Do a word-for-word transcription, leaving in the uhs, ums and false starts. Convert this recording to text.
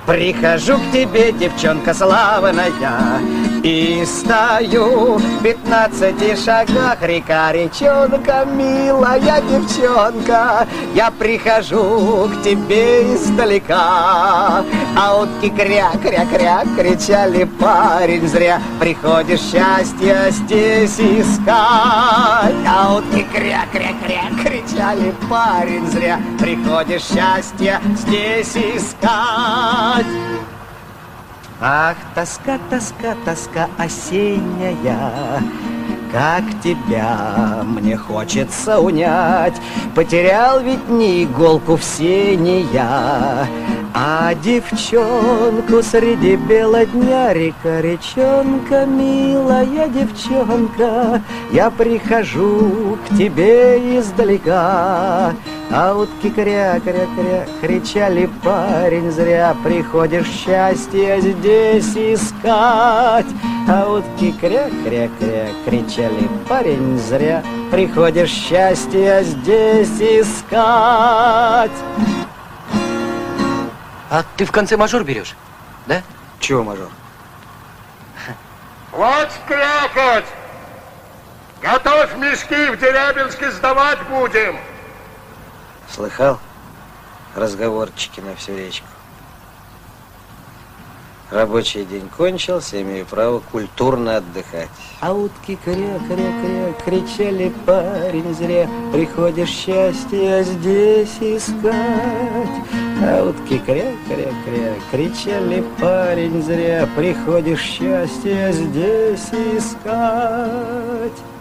Прихожу к тебе, девчонка славная, и стою в пятнадцати шагах. Река, речонка, милая девчонка, я прихожу к тебе издалека. А утки кря-кря-кря кричали: парень, зря приходишь счастье здесь искать. А утки кря-кря-кря кричали: парень, зря приходишь счастье здесь искать. Ах, тоска, тоска, тоска осенняя, как тебя мне хочется унять. Потерял ведь не иголку в сене я, а девчонку среди бела дня. Река, речонка, милая девчонка, я прихожу к тебе издалека. А утки кря-кря-кря кричали: парень, зря приходишь счастье здесь искать. А утки кря-кря-кря кричали: парень, зря приходишь счастье здесь искать. А ты в конце мажор берешь, да? Чего мажор? Вот крякоть! Готовь мешки, в Дерябинске сдавать будем. Слыхал разговорчики на всю речку? Рабочий день кончился, имею право культурно отдыхать. А утки кря-кря-кря кричали: парень, зря приходишь счастье здесь искать. А утки кря-кря-кря кричали: парень, зря приходишь счастье здесь искать.